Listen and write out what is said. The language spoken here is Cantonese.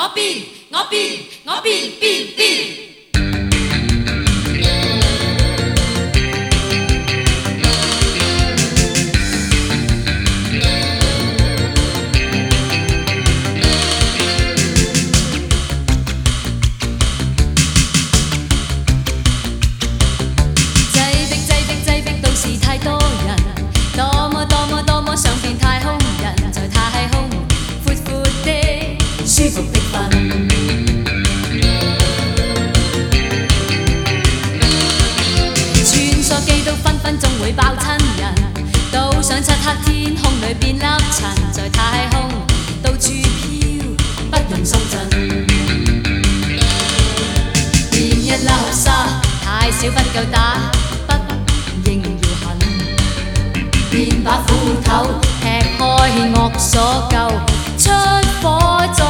變。擠迫到是太多人，多麼想變太空人，在太空闊的舒服的瞓。穿梭機都分分鐘會爆親人，都想漆黑天空裏變粒塵，在太空到處飄，不用鬆震。變一粒沙太少不夠打。變把斧頭劈開惡所救，出火。